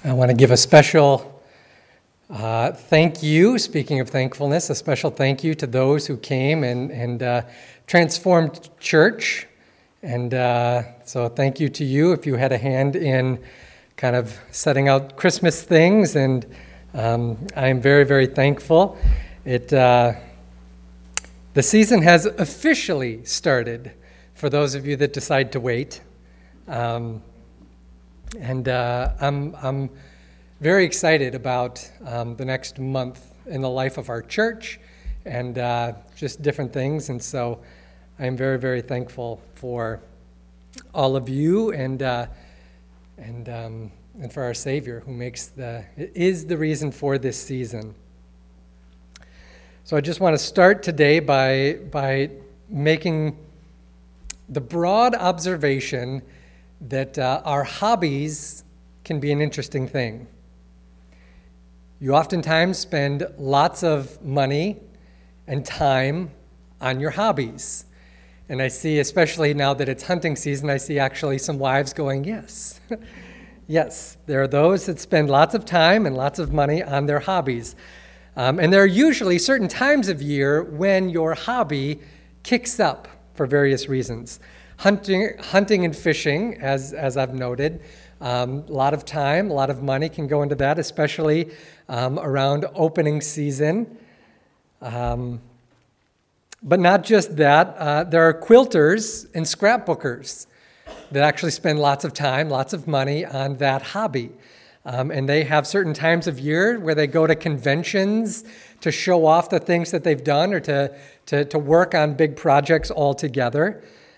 I want to give a special thank you, speaking of thankfulness, a special thank you to those who came and transformed church. And so thank you to you if you had a hand in kind of setting out Christmas things. And I am very, very thankful. The season has officially started for those of you that decide to wait. I'm very excited about the next month in the life of our church and just different things. And so I'm very, very thankful for all of you and for our Savior who is the reason for this season. So I just want to start today by making the broad observation that our hobbies can be an interesting thing. You oftentimes spend lots of money and time on your hobbies. And I see, especially now that it's hunting season, I see actually some wives going, yes. Yes, there are those that spend lots of time and lots of money on their hobbies. And there are usually certain times of year when your hobby kicks up for various reasons. Hunting and fishing, as I've noted, a lot of time, a lot of money can go into that, especially around opening season. But not just that, there are quilters and scrapbookers that actually spend lots of time, lots of money on that hobby. And they have certain times of year where they go to conventions to show off the things that they've done or to work on big projects all together.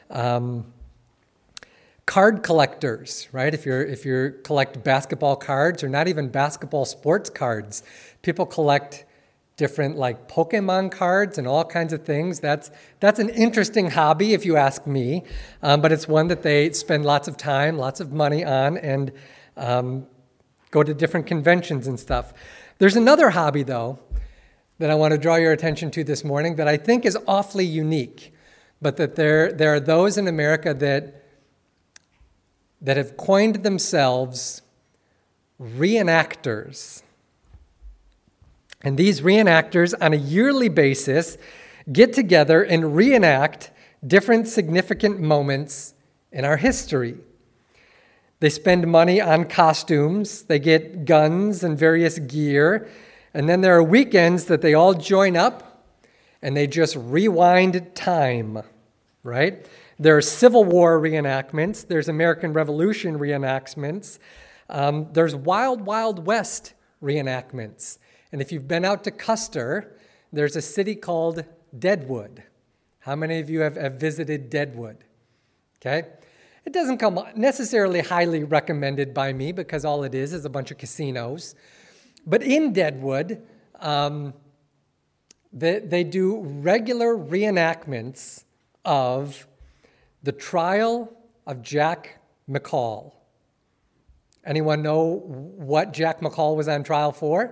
Card collectors, right? If you collect basketball cards or not even basketball sports cards, people collect different like Pokemon cards and all kinds of things. That's an interesting hobby if you ask me, but it's one that they spend lots of time, lots of money on, and go to different conventions and stuff. There's another hobby though that I want to draw your attention to this morning that I think is awfully unique, but that there are those in America that have coined themselves reenactors. And these reenactors, on a yearly basis, get together and reenact different significant moments in our history. They spend money on costumes, they get guns and various gear, and then there are weekends that they all join up and they just rewind time, right? There are Civil War reenactments, there's American Revolution reenactments, there's Wild Wild West reenactments. And if you've been out to Custer, there's a city called Deadwood. How many of you have visited Deadwood? Okay? It doesn't come necessarily highly recommended by me because all it is a bunch of casinos. But in Deadwood, they do regular reenactments of the trial of Jack McCall. Anyone know what Jack McCall was on trial for?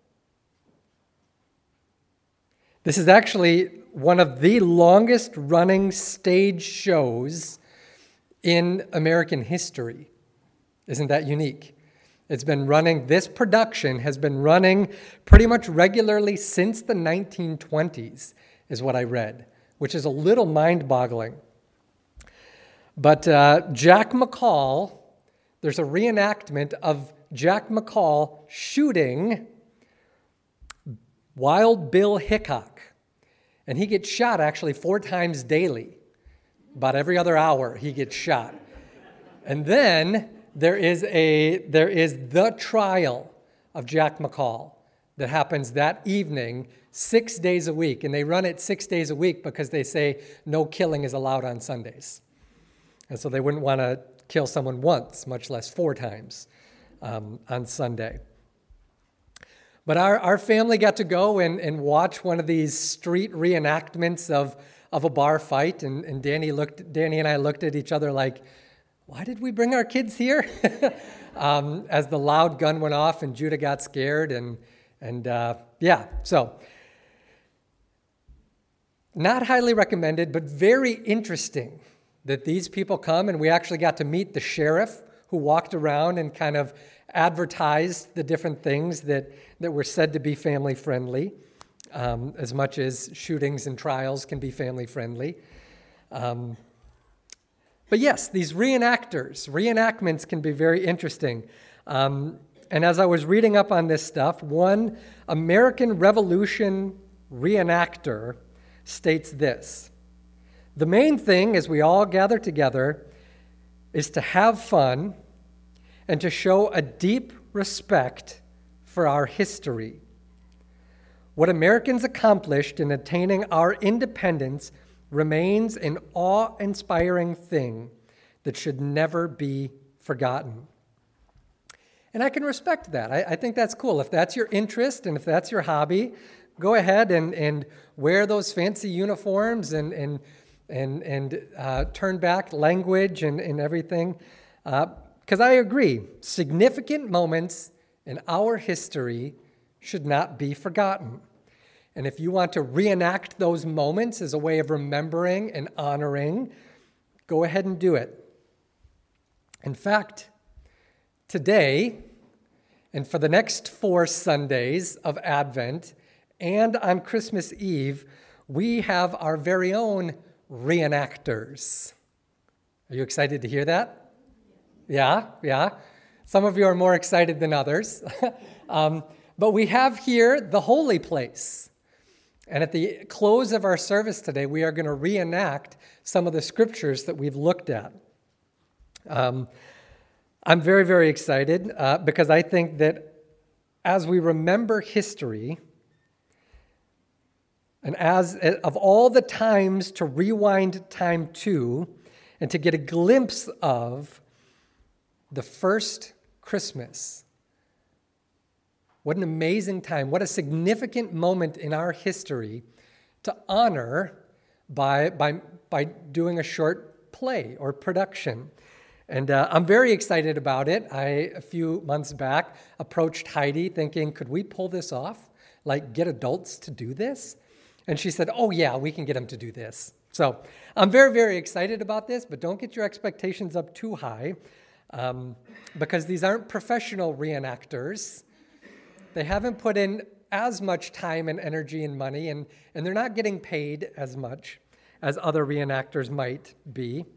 This is actually one of the longest running stage shows in American history. Isn't that unique? This production has been running pretty much regularly since the 1920s, is what I read, which is a little mind-boggling. But Jack McCall, there's a reenactment of Jack McCall shooting Wild Bill Hickok. And he gets shot actually 4 times daily. About every other hour he gets shot. And then there is the trial of Jack McCall that happens that evening 6 days a week. And they run it 6 days a week because they say no killing is allowed on Sundays. And so they wouldn't want to kill someone once, much less 4 times on Sunday. But our family got to go and watch one of these street reenactments of a bar fight, and Danny and I looked at each other like, why did we bring our kids here? As the loud gun went off and Judah got scared, so not highly recommended, but very interesting that these people come, and we actually got to meet the sheriff who walked around and kind of advertised the different things that were said to be family-friendly, as much as shootings and trials can be family-friendly. But yes, these reenactments can be very interesting. And as I was reading up on this stuff, one American Revolution reenactor states this: "The main thing as we all gather together is to have fun and to show a deep respect for our history. What Americans accomplished in attaining our independence remains an awe-inspiring thing that should never be forgotten." And I can respect that. I think that's cool. If that's your interest and if that's your hobby, go ahead and wear those fancy uniforms and turn back language and everything. Because I agree, significant moments in our history should not be forgotten. And if you want to reenact those moments as a way of remembering and honoring, go ahead and do it. In fact, today, and for the next 4 Sundays of Advent, and on Christmas Eve, we have our very own reenactors. Are you excited to hear that? Yeah. Some of you are more excited than others. But we have here the holy place. And at the close of our service today, we are going to reenact some of the scriptures that we've looked at. I'm very, very excited because I think that as we remember history, and as of all the times to rewind time to, and to get a glimpse of the first Christmas, what an amazing time, what a significant moment in our history to honor by doing a short play or production. And I'm very excited about it. A few months back, approached Heidi thinking, could we pull this off? Like, get adults to do this? And she said, oh yeah, we can get them to do this. So I'm very, very excited about this, but don't get your expectations up too high because these aren't professional reenactors. They haven't put in as much time and energy and money, and they're not getting paid as much as other reenactors might be.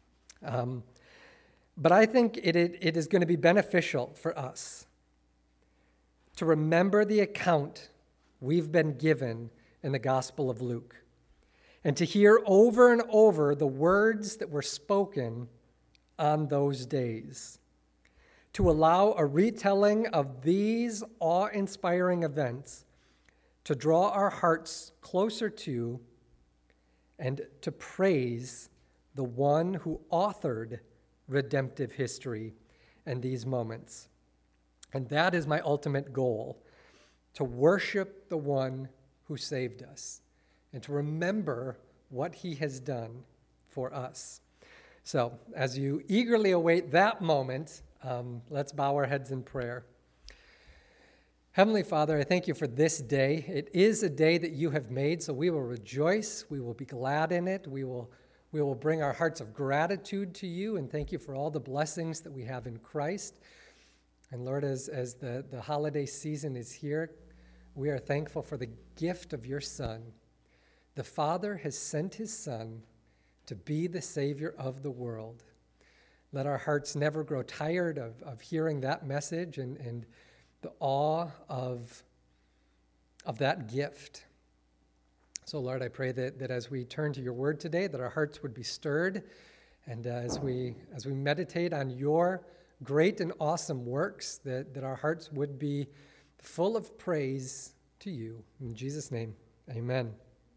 But I think it is going to be beneficial for us to remember the account we've been given in the Gospel of Luke and to hear over and over the words that were spoken on those days, to allow a retelling of these awe-inspiring events to draw our hearts closer to and to praise the one who authored redemptive history and these moments. And that is my ultimate goal, to worship the one who saved us and to remember what he has done for us. So, as you eagerly await that moment, let's bow our heads in prayer. Heavenly Father, I thank you for this day. It is a day that you have made, so we will rejoice. We will be glad in it. We will bring our hearts of gratitude to you and thank you for all the blessings that we have in Christ. And Lord, as the holiday season is here, we are thankful for the gift of your Son. The Father has sent his Son to be the Savior of the world. Let our hearts never grow tired of hearing that message and the awe of that gift. So, Lord, I pray that as we turn to your word today, that our hearts would be stirred, and as we meditate on your great and awesome works, that our hearts would be full of praise to you. In Jesus' name, amen.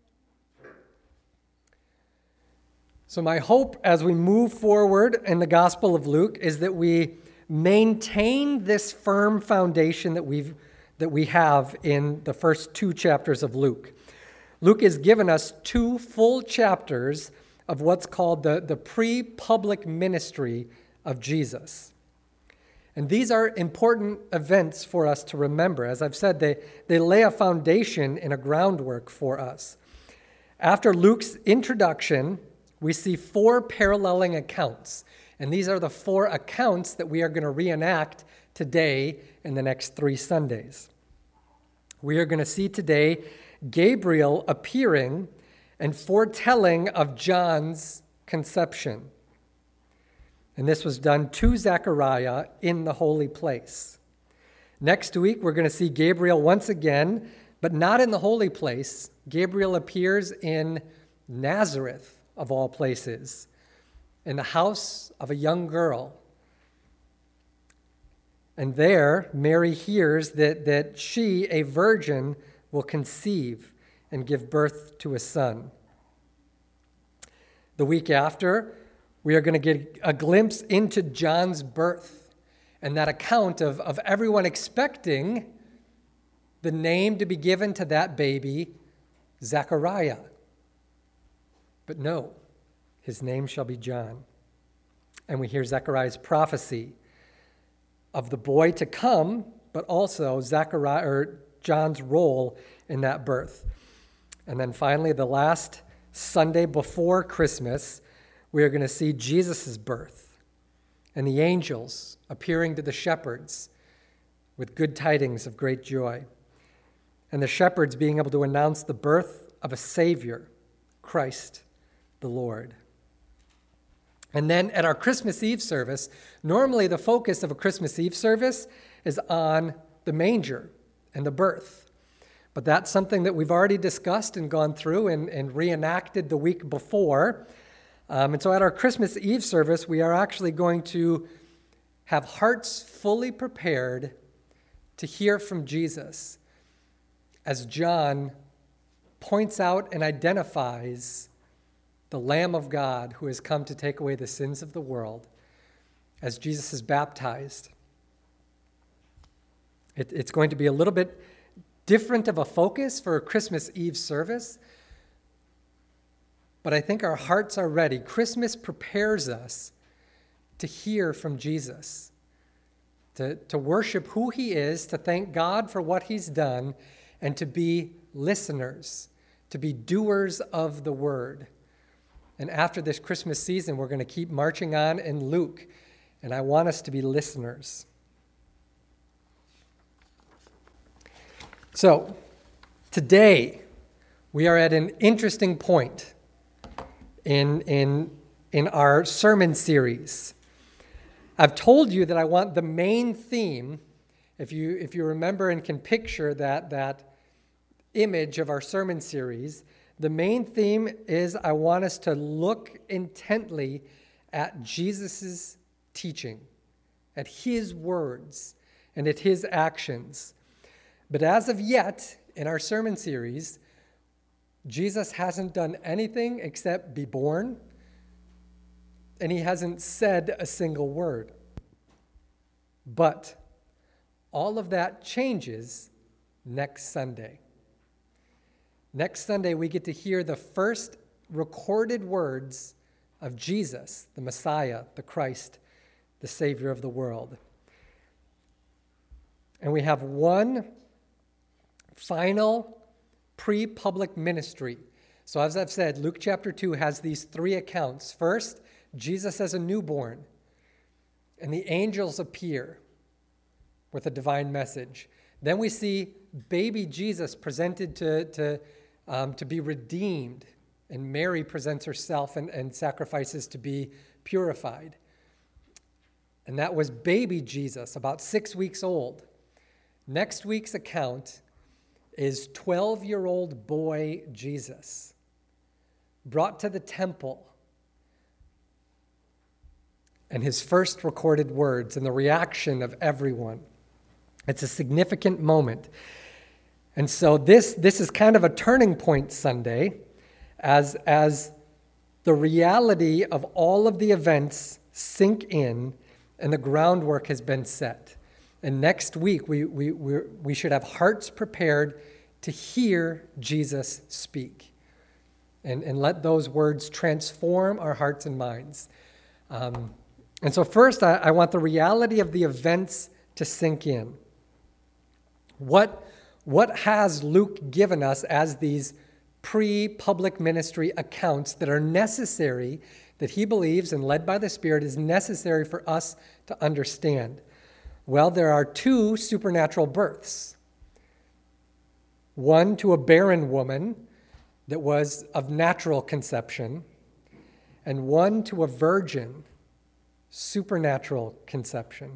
So my hope as we move forward in the Gospel of Luke is that we maintain this firm foundation that we have in the first 2 chapters of Luke. Luke has given us 2 full chapters of what's called the pre-public ministry of Jesus. And these are important events for us to remember. As I've said, they lay a foundation and a groundwork for us. After Luke's introduction, we see 4 paralleling accounts. And these are the 4 accounts that we are going to reenact today in the next 3 Sundays. We are going to see today Gabriel appearing and foretelling of John's conception. And this was done to Zechariah in the holy place. Next week, we're going to see Gabriel once again, but not in the holy place. Gabriel appears in Nazareth, of all places, in the house of a young girl. And there, Mary hears that she, a virgin, will conceive and give birth to a son. The week after, we are going to get a glimpse into John's birth and that account of everyone expecting the name to be given to that baby, Zechariah. But no, his name shall be John. And we hear Zechariah's prophecy of the boy to come, but also John's role in that birth. And then finally, the last Sunday before Christmas, we are going to see Jesus' birth and the angels appearing to the shepherds with good tidings of great joy. And the shepherds being able to announce the birth of a Savior, Christ the Lord. And then at our Christmas Eve service, normally the focus of a Christmas Eve service is on the manger and the birth. But that's something that we've already discussed and gone through and reenacted the week before. And so at our Christmas Eve service, we are actually going to have hearts fully prepared to hear from Jesus as John points out and identifies the Lamb of God who has come to take away the sins of the world as Jesus is baptized. It's going to be a little bit different of a focus for a Christmas Eve service, but I think our hearts are ready. Christmas prepares us to hear from Jesus, to worship who he is, to thank God for what he's done, and to be listeners, to be doers of the word. And after this Christmas season, we're going to keep marching on in Luke, and I want us to be listeners. So, today, we are at an interesting point in our sermon series. I've told you that I want the main theme, if you remember and can picture that image of our sermon series, the main theme is I want us to look intently at Jesus' teaching, at his words, and at his actions. But as of yet, in our sermon series, Jesus hasn't done anything except be born, and he hasn't said a single word. But all of that changes next Sunday. Next Sunday, we get to hear the first recorded words of Jesus, the Messiah, the Christ, the Savior of the world. And we have one final pre-public ministry. So as I've said, Luke chapter 2 has these 3 accounts. First, Jesus as a newborn, and the angels appear with a divine message. Then we see baby Jesus presented to be redeemed, and Mary presents herself and sacrifices to be purified. And that was baby Jesus, about 6 weeks old. Next week's account is 12-year-old boy Jesus, brought to the temple, and his first recorded words and the reaction of everyone. It's a significant moment. And so this is kind of a turning point Sunday as the reality of all of the events sink in and the groundwork has been set. And next week, we should have hearts prepared to hear Jesus speak and let those words transform our hearts and minds. And so first, I want the reality of the events to sink in. What has Luke given us as these pre-public ministry accounts that are necessary, that he believes and led by the Spirit is necessary for us to understand? Well, there are two supernatural births. One to a barren woman that was of natural conception, and one to a virgin, supernatural conception.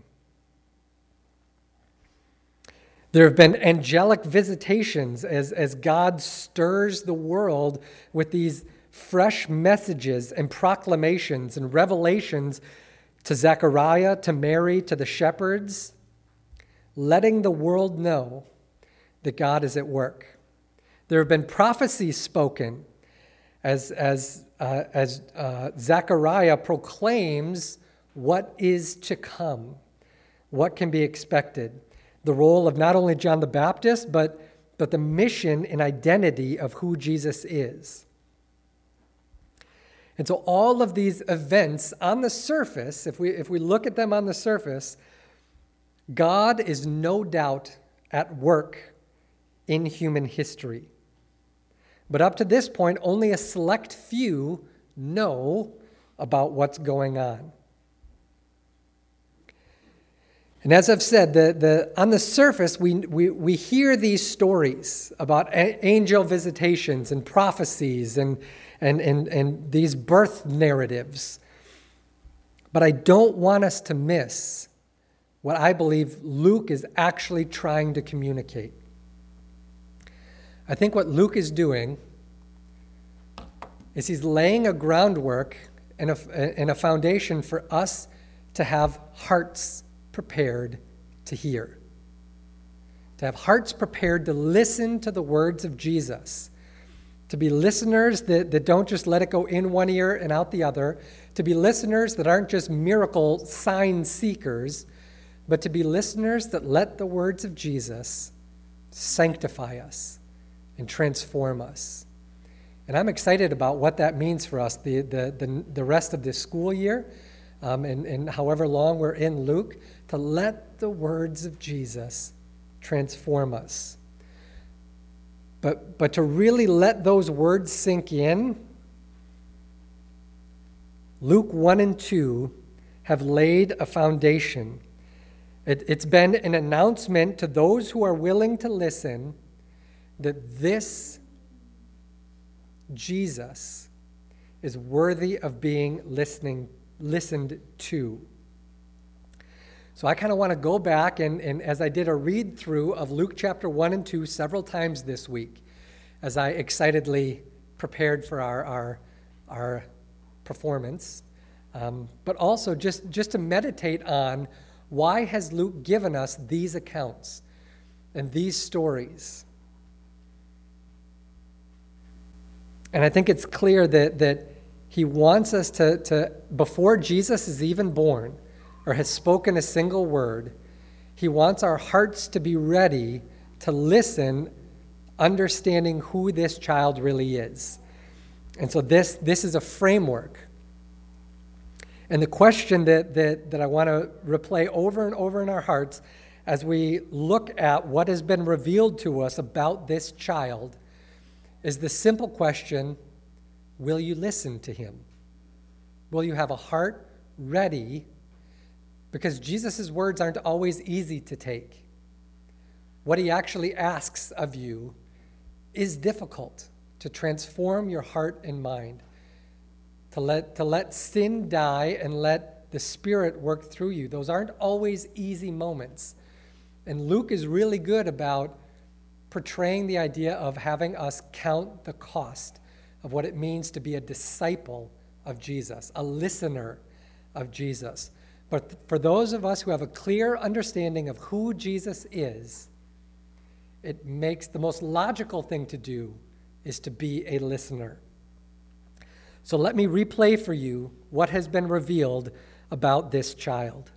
There have been angelic visitations as God stirs the world with these fresh messages and proclamations and revelations to Zechariah, to Mary, to the shepherds, letting the world know that God is at work. There have been prophecies spoken as Zechariah proclaims what is to come, what can be expected. The role of not only John the Baptist, but the mission and identity of who Jesus is. And so all of these events on the surface, if we look at them on the surface, God is no doubt at work in human history. But up to this point, only a select few know about what's going on. And as I've said, on the surface, we hear these stories about angel visitations and prophecies and these birth narratives. But I don't want us to miss what I believe Luke is actually trying to communicate. I think what Luke is doing is he's laying a groundwork and a foundation for us to have hearts prepared to hear, to have hearts prepared to listen to the words of Jesus, to be listeners that don't just let it go in one ear and out the other, to be listeners that aren't just miracle sign seekers, but to be listeners that let the words of Jesus sanctify us and transform us. And I'm excited about what that means for us the rest of this school year, and however long we're in Luke, to let the words of Jesus transform us. But to really let those words sink in, Luke 1 and 2 have laid a foundation. It's been an announcement to those who are willing to listen that this Jesus is worthy of being listened to. So I kind of want to go back and as I did a read through of Luke chapter 1 and 2 several times this week, as I excitedly prepared for our performance, but also just to meditate on why has Luke given us these accounts and these stories. And I think it's clear that he wants us to before Jesus is even born, or has spoken a single word, he wants our hearts to be ready to listen, understanding who this child really is. And so this is a framework. And the question that I want to replay over and over in our hearts as we look at what has been revealed to us about this child is the simple question, will you listen to him? Will you have a heart ready? Because Jesus' words aren't always easy to take. What he actually asks of you is difficult to transform your heart and mind, to let sin die and let the Spirit work through you. Those aren't always easy moments. And Luke is really good about portraying the idea of having us count the cost of what it means to be a disciple of Jesus, a listener of Jesus. But for those of us who have a clear understanding of who Jesus is, it makes the most logical thing to do is to be a listener. So let me replay for you what has been revealed about this child.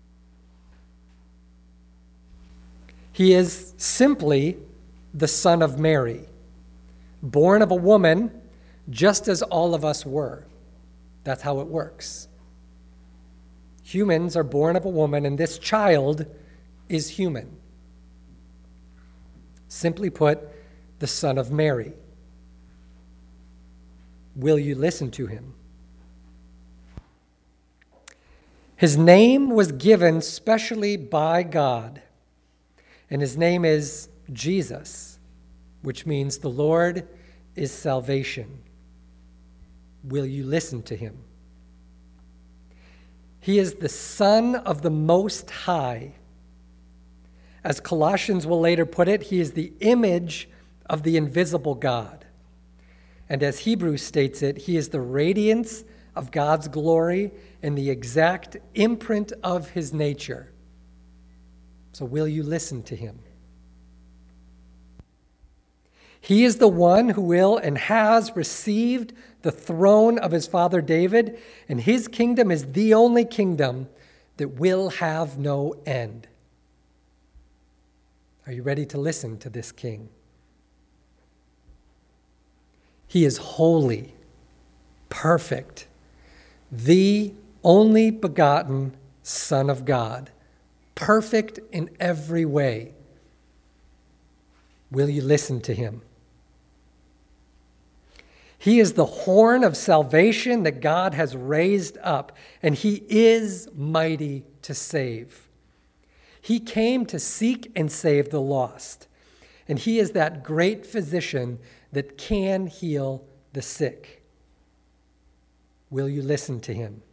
He is simply the son of Mary, born of a woman, just as all of us were. That's how it works. Humans are born of a woman, and this child is human. Simply put, the son of Mary. Will you listen to him? His name was given specially by God, and his name is Jesus, which means the Lord is salvation. Will you listen to him? He is the Son of the Most High. As Colossians will later put it, he is the image of the invisible God. And as Hebrews states it, he is the radiance of God's glory and the exact imprint of his nature. So will you listen to him? He is the one who will and has received the throne of his father David, and his kingdom is the only kingdom that will have no end. Are you ready to listen to this king? He is holy, perfect, the only begotten Son of God, perfect in every way. Will you listen to him? He is the horn of salvation that God has raised up, and he is mighty to save. He came to seek and save the lost, and he is that great physician that can heal the sick. Will you listen to him?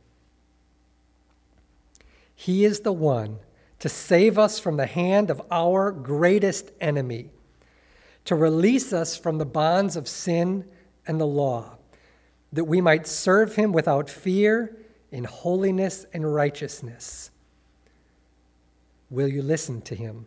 He is the one to save us from the hand of our greatest enemy, to release us from the bonds of sin and the law, that we might serve him without fear in holiness and righteousness. Will you listen to him?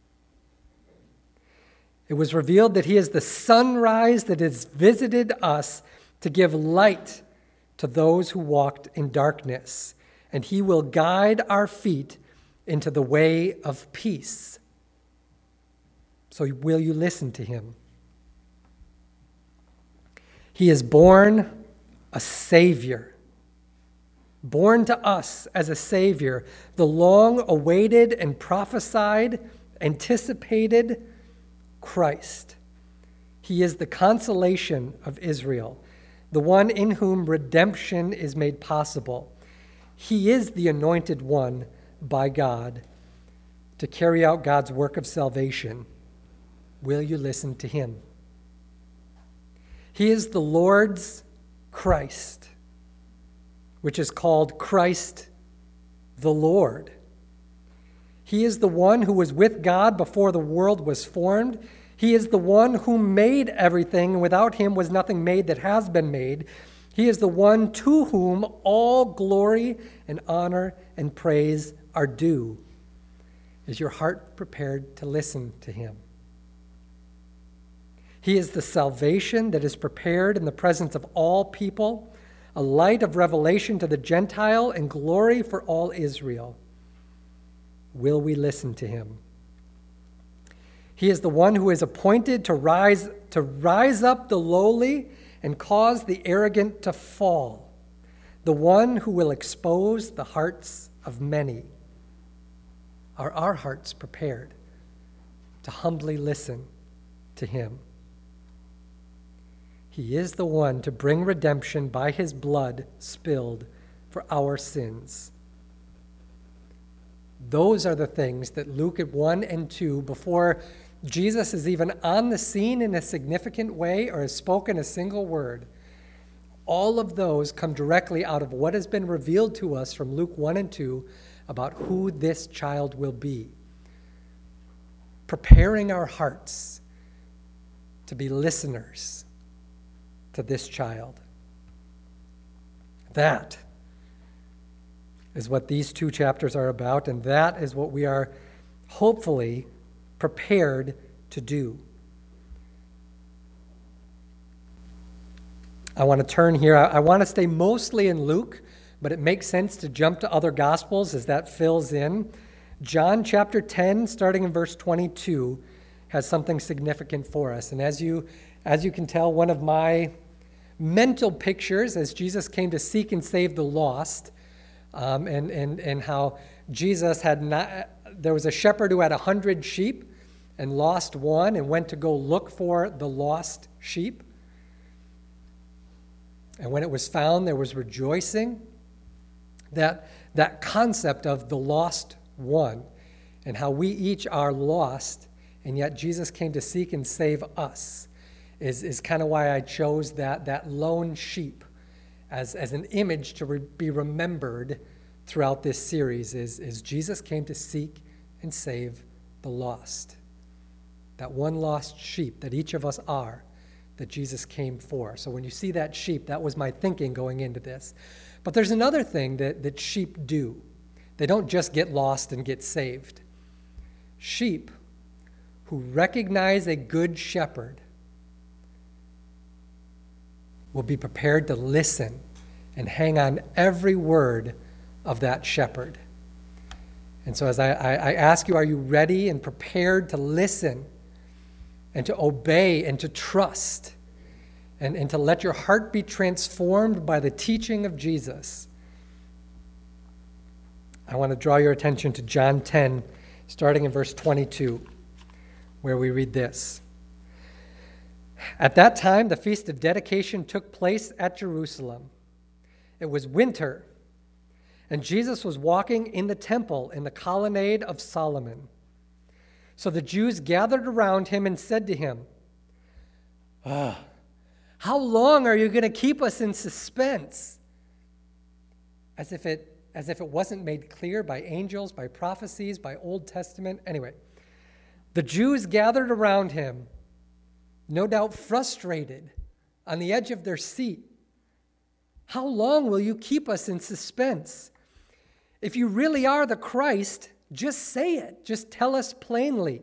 It was revealed that he is the sunrise that has visited us to give light to those who walked in darkness, and he will guide our feet into the way of peace. So will you listen to him? He is born a Savior, born to us as a Savior, the long-awaited and prophesied, anticipated Christ. He is the consolation of Israel, the one in whom redemption is made possible. He is the anointed one by God to carry out God's work of salvation. Will you listen to him? He is the Lord's Christ, which is called Christ the Lord. He is the one who was with God before the world was formed. He is the one who made everything, and without him was nothing made that has been made. He is the one to whom all glory and honor and praise are due. Is your heart prepared to listen to him? He is the salvation that is prepared in the presence of all people, a light of revelation to the Gentile and glory for all Israel. Will we listen to him? He is the one who is appointed to rise up the lowly and cause the arrogant to fall, the one who will expose the hearts of many. Are our hearts prepared to humbly listen to him? He is the one to bring redemption by his blood spilled for our sins. Those are the things that Luke 1 and 2, before Jesus is even on the scene in a significant way or has spoken a single word, all of those come directly out of what has been revealed to us from Luke 1 and 2 about who this child will be. Preparing our hearts to be listeners to this child. That is what these two chapters are about, and that is what we are hopefully prepared to do. I want to turn here. I want to stay mostly in Luke, but it makes sense to jump to other Gospels as that fills in. John chapter 10, starting in verse 22, has something significant for us. And as you can tell, one of my mental pictures as Jesus came to seek and save the lost, and how Jesus there was a shepherd who had 100 sheep and lost one and went to go look for the lost sheep. And when it was found, there was rejoicing. That that concept of the lost one and how we each are lost, and yet Jesus came to seek and save us is kind of why I chose that lone sheep as an image to be remembered throughout this series is Jesus came to seek and save the lost. That one lost sheep that each of us are, that Jesus came for. So when you see that sheep, that was my thinking going into this. But there's another thing that sheep do. They don't just get lost and get saved. Sheep who recognize a good shepherd will be prepared to listen and hang on every word of that shepherd. And so as I ask you, are you ready and prepared to listen and to obey and to trust and to let your heart be transformed by the teaching of Jesus? I want to draw your attention to John 10, starting in verse 22, where we read this. At that time, the Feast of Dedication took place at Jerusalem. It was winter, and Jesus was walking in the temple in the colonnade of Solomon. So the Jews gathered around him and said to him, how long are you going to keep us in suspense? As if it wasn't made clear by angels, by prophecies, by Old Testament. Anyway, the Jews gathered around him, no doubt frustrated, on the edge of their seat. How long will you keep us in suspense? If you really are the Christ, just say it. Just tell us plainly.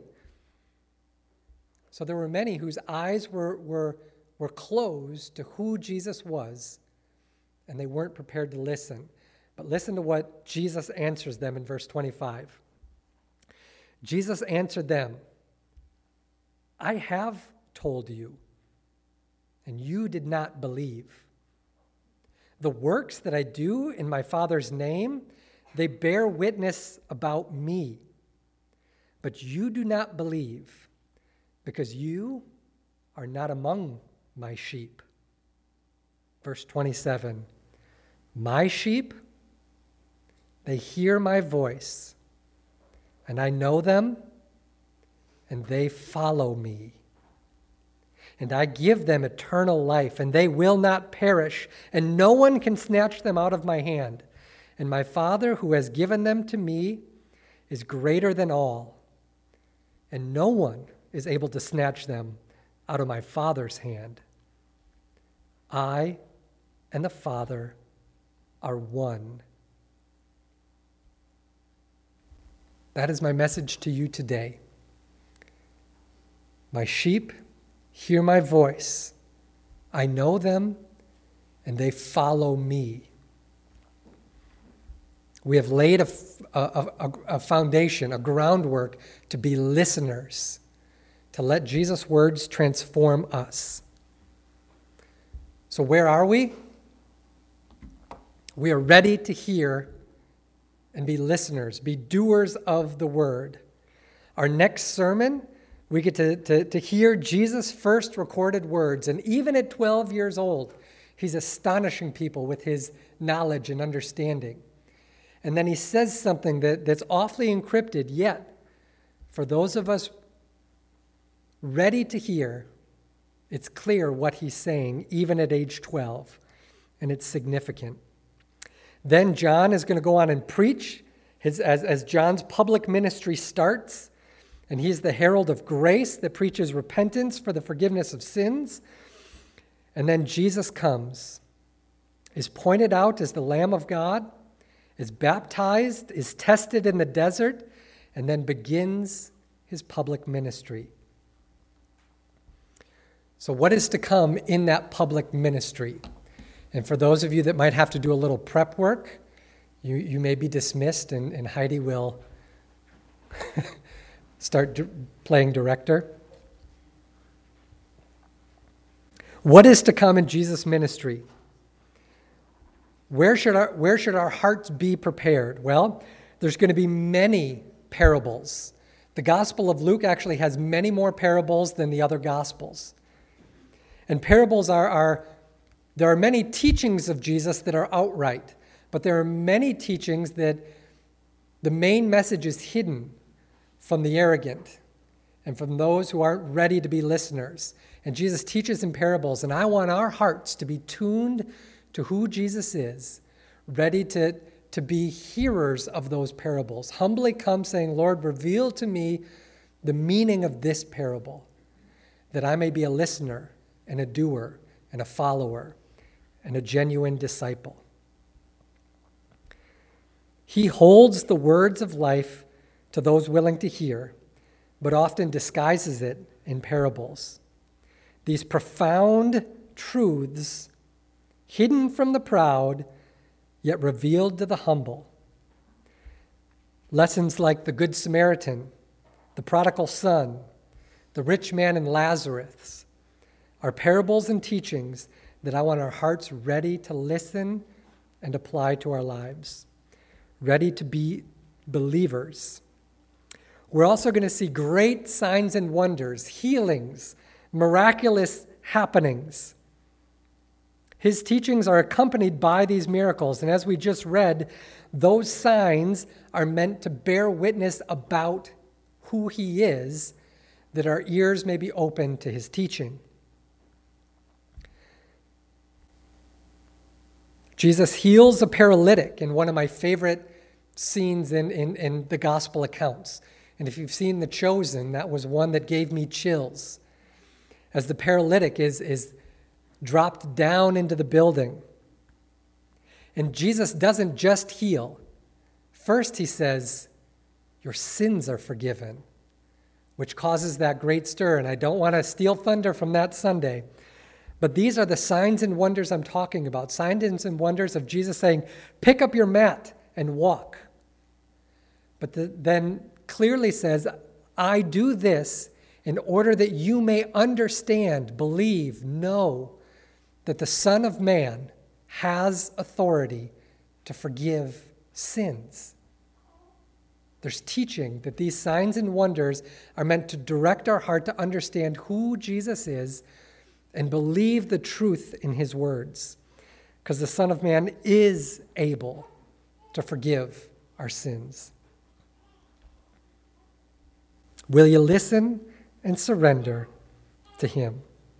So there were many whose eyes were closed to who Jesus was, and they weren't prepared to listen. But listen to what Jesus answers them in verse 25. Jesus answered them, I have told you, and you did not believe. The works that I do in my Father's name, they bear witness about me. But you do not believe, because you are not among my sheep. Verse 27, my sheep, they hear my voice, and I know them, and they follow me. And I give them eternal life, and they will not perish, and no one can snatch them out of my hand. And my Father, who has given them to me, is greater than all, and no one is able to snatch them out of my Father's hand. I and the Father are one. That is my message to you today. My sheep hear my voice. I know them, and they follow me. We have laid a foundation, a groundwork to be listeners, to let Jesus' words transform us. So where are we? We are ready to hear and be listeners, be doers of the word. Our next sermon, we get to hear Jesus' first recorded words. And even at 12 years old, he's astonishing people with his knowledge and understanding. And then he says something that's awfully encrypted, yet for those of us ready to hear, it's clear what he's saying, even at age 12, and it's significant. Then John is going to go on and preach as John's public ministry starts, and he's the herald of grace that preaches repentance for the forgiveness of sins. And then Jesus comes, is pointed out as the Lamb of God, is baptized, is tested in the desert, and then begins his public ministry. So what is to come in that public ministry? And for those of you that might have to do a little prep work, you may be dismissed, and Heidi will start playing director. What is to come in Jesus' ministry? Where should our hearts be prepared? Well, there's going to be many parables. The Gospel of Luke actually has many more parables than the other Gospels. And parables there are many teachings of Jesus that are outright, But there are many teachings that the main message is hidden from the arrogant and from those who aren't ready to be listeners. And Jesus teaches in parables, and I want our hearts to be tuned to who Jesus is, ready to be hearers of those parables. Humbly come saying, Lord, reveal to me the meaning of this parable, that I may be a listener and a doer and a follower and a genuine disciple. He holds the words of life to those willing to hear, but often disguises it in parables. These profound truths, hidden from the proud, yet revealed to the humble. Lessons like the Good Samaritan, the prodigal son, the rich man and Lazarus are parables and teachings that I want our hearts ready to listen and apply to our lives, ready to be believers. We're also going to see great signs and wonders, healings, miraculous happenings. His teachings are accompanied by these miracles, and as we just read, those signs are meant to bear witness about who he is, that our ears may be open to his teaching. Jesus heals a paralytic in one of my favorite scenes in the gospel accounts. And if you've seen The Chosen, that was one that gave me chills. As the paralytic is dropped down into the building. And Jesus doesn't just heal. First he says, your sins are forgiven, which causes that great stir. And I don't want to steal thunder from that Sunday, but these are the signs and wonders I'm talking about. Signs and wonders of Jesus saying, pick up your mat and walk. But then clearly says, I do this in order that you may understand, believe, know that the Son of Man has authority to forgive sins. There's teaching that these signs and wonders are meant to direct our heart to understand who Jesus is and believe the truth in his words, because the Son of Man is able to forgive our sins. Will you listen and surrender to him?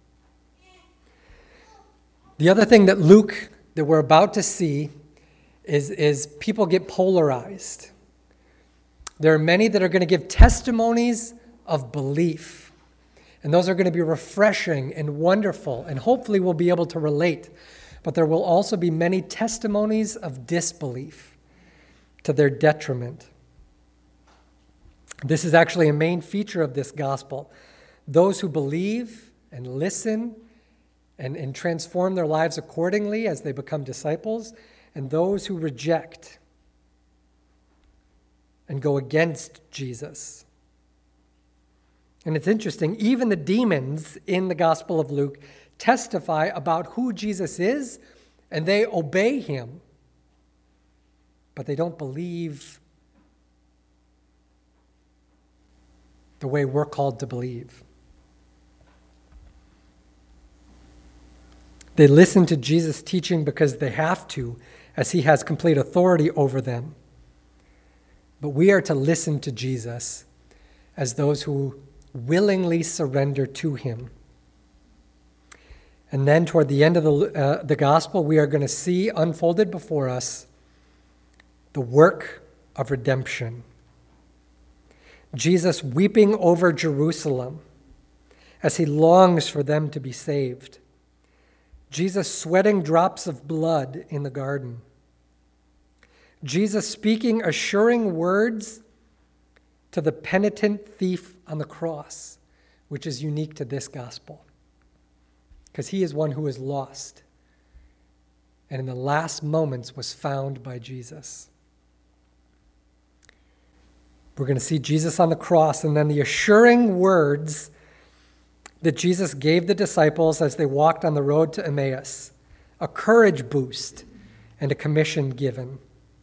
The other thing that we're about to see is people get polarized. There are many that are going to give testimonies of belief. And those are going to be refreshing and wonderful, and hopefully we'll be able to relate. But there will also be many testimonies of disbelief to their detriment. This is actually a main feature of this gospel. Those who believe and listen and transform their lives accordingly as they become disciples, and those who reject and go against Jesus. And it's interesting, even the demons in the Gospel of Luke testify about who Jesus is, and they obey him, but they don't believe the way we're called to believe. They listen to Jesus' teaching because they have to, as he has complete authority over them. But we are to listen to Jesus as those who willingly surrender to him. And then toward the end of the gospel, we are going to see unfolded before us the work of redemption. Jesus weeping over Jerusalem as he longs for them to be saved. Jesus sweating drops of blood in the garden. Jesus speaking assuring words to the penitent thief on the cross, which is unique to this gospel, because he is one who is lost and in the last moments was found by Jesus. We're going to see Jesus on the cross, and then the assuring words that Jesus gave the disciples as they walked on the road to Emmaus, a courage boost and a commission given.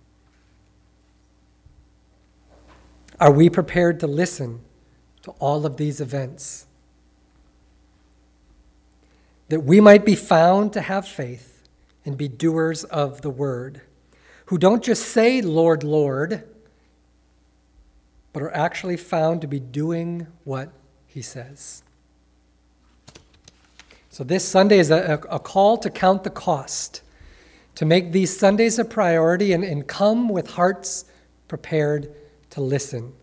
Are we prepared to listen to all of these events? That we might be found to have faith and be doers of the word, who don't just say, Lord, Lord, but are actually found to be doing what he says. So this Sunday is a call to count the cost, to make these Sundays a priority and come with hearts prepared to listen.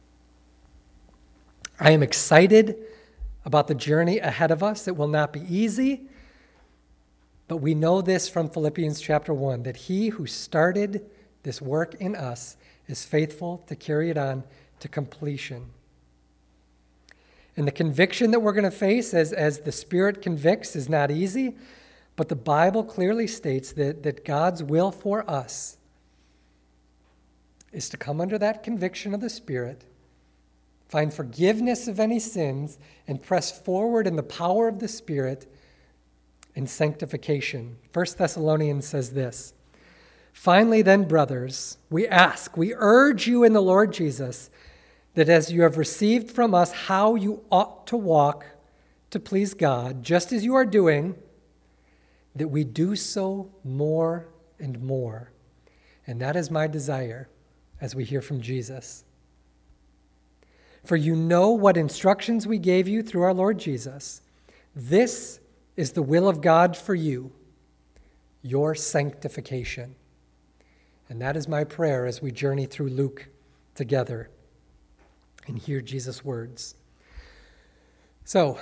I am excited about the journey ahead of us. It will not be easy, but we know this from Philippians chapter 1, that he who started this work in us is faithful to carry it on to completion. And the conviction that we're going to face as the Spirit convicts is not easy, but the Bible clearly states that God's will for us is to come under that conviction of the Spirit, find forgiveness of any sins, and press forward in the power of the Spirit in sanctification. 1 Thessalonians says this, "Finally then, brothers, we urge you in the Lord Jesus, that as you have received from us how you ought to walk to please God, just as you are doing, that we do so more and more." And that is my desire as we hear from Jesus. "For you know what instructions we gave you through our Lord Jesus. This is the will of God for you, your sanctification." And that is my prayer as we journey through Luke together and hear Jesus' words. So,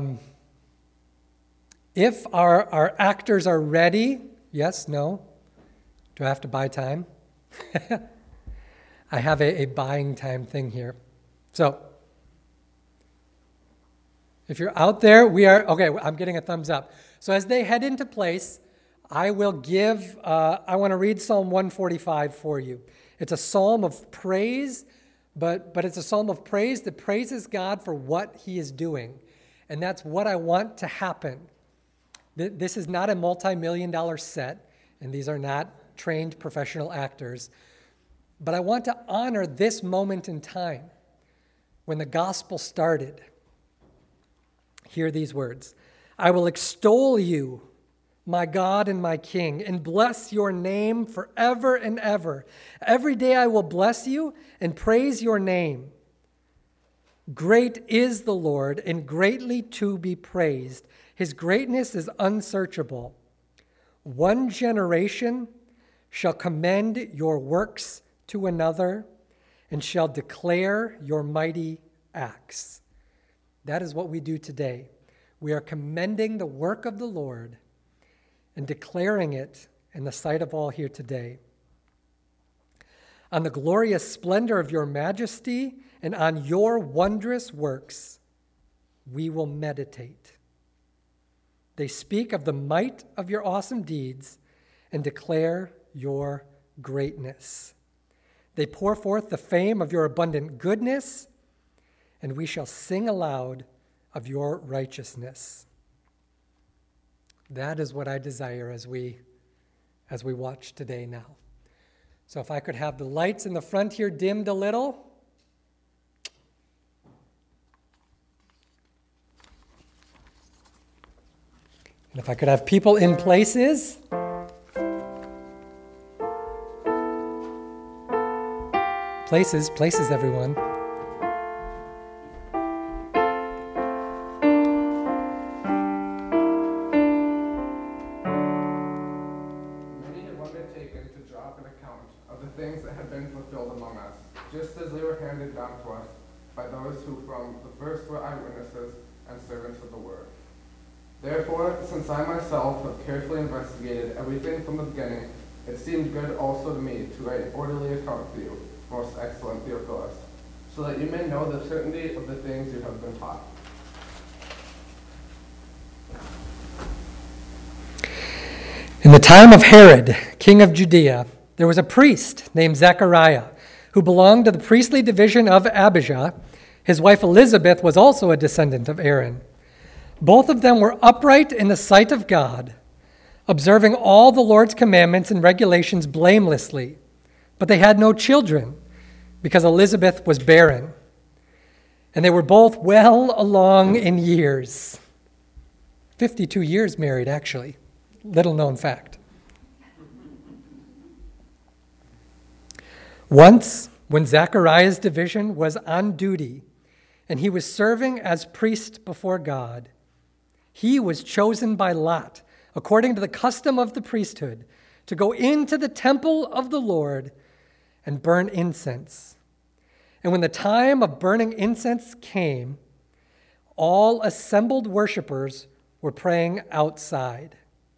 if our actors are ready, yes, no? Do I have to buy time? I have a buying time thing here. So, if you're out there, okay, I'm getting a thumbs up. So as they head into place, I want to read Psalm 145 for you. It's a psalm of praise, but it's a psalm of praise that praises God for what he is doing. And that's what I want to happen. This is not a multi-million-dollar set, and these are not trained professional actors. But I want to honor this moment in time when the gospel started. Hear these words. "I will extol you, my God and my King, and bless your name forever and ever. Every day I will bless you and praise your name. Great is the Lord, and greatly to be praised. His greatness is unsearchable. One generation shall commend your works to another, and shall declare your mighty acts." That is what we do today. We are commending the work of the Lord and declaring it in the sight of all here today. "On the glorious splendor of your majesty and on your wondrous works, we will meditate. They speak of the might of your awesome deeds and declare your greatness. They pour forth the fame of your abundant goodness, and we shall sing aloud of your righteousness." That is what I desire as we watch today now. So if I could have the lights in the front here dimmed a little. And if I could have people in places. Places, everyone. Many have undertaken to draw up an account of the things that have been fulfilled among us, just as they were handed down to us by those who from the first were eyewitnesses and servants of the word. Therefore, since I myself have carefully investigated everything from the beginning, it seemed good also to me to write an orderly account for you, most excellent Theophilus, so that you may know the certainty of the things you have been taught. In the time of Herod, king of Judea, there was a priest named Zechariah who belonged to the priestly division of Abijah. His wife Elizabeth was also a descendant of Aaron. Both of them were upright in the sight of God, observing all the Lord's commandments and regulations blamelessly. But they had no children because Elizabeth was barren. And they were both well along in years. 52 years married, actually. Little known fact. Once, when Zechariah's division was on duty and he was serving as priest before God, he was chosen by Lot, according to the custom of the priesthood, to go into the temple of the Lord and burn incense. And when the time of burning incense came, all assembled worshipers were praying outside.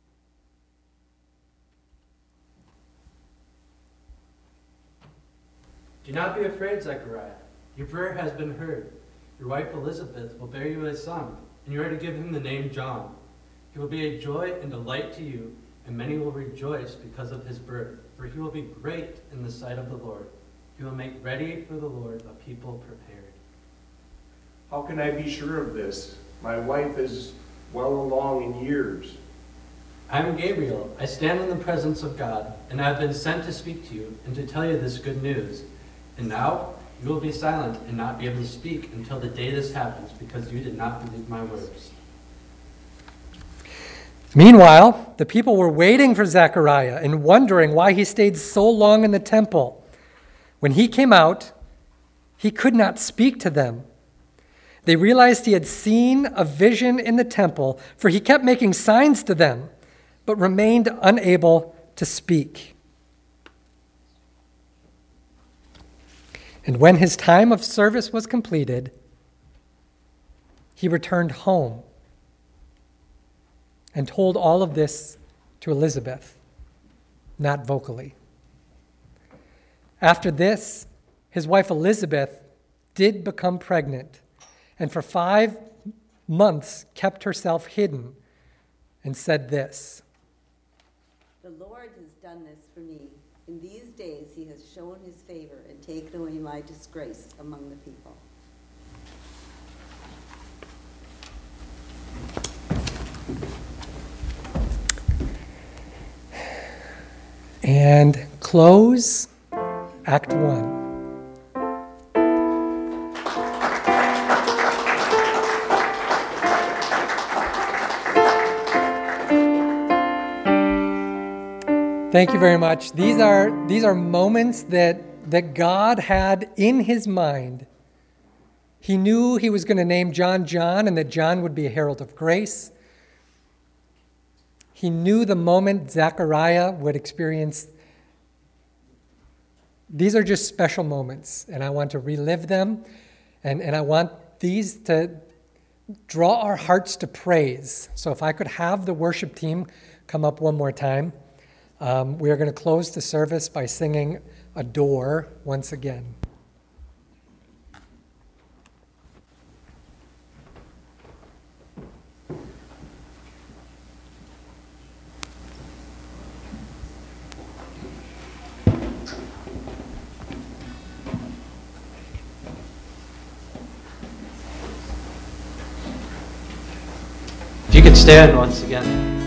Do not be afraid, Zechariah. Your prayer has been heard. Your wife Elizabeth will bear you a son, and you are to give him the name John. He will be a joy and delight to you, and many will rejoice because of his birth, for he will be great in the sight of the Lord. He will make ready for the Lord a people prepared. How can I be sure of this? My wife is well along in years. I am Gabriel. I stand in the presence of God, and I have been sent to speak to you and to tell you this good news. And now you will be silent and not be able to speak until the day this happens, because you did not believe my words. Meanwhile, the people were waiting for Zechariah and wondering why he stayed so long in the temple. When he came out, he could not speak to them. They realized he had seen a vision in the temple, for he kept making signs to them, but remained unable to speak. And when his time of service was completed, he returned home and told all of this to Elizabeth, not vocally. After this, his wife Elizabeth did become pregnant, and for 5 months kept herself hidden, and said this: "The Lord has done this for me. In these days he has shown his favor and taken away my disgrace among the people." And close Act 1. Thank you very much. These are moments that God had in his mind. He knew he was going to name John John, and that John would be a herald of grace. He knew the moment Zechariah would experience. These are just special moments, and I want to relive them, and I want these to draw our hearts to praise. So if I could have the worship team come up one more time. We are going to close the service by singing "Adore" once again. If you could stand once again.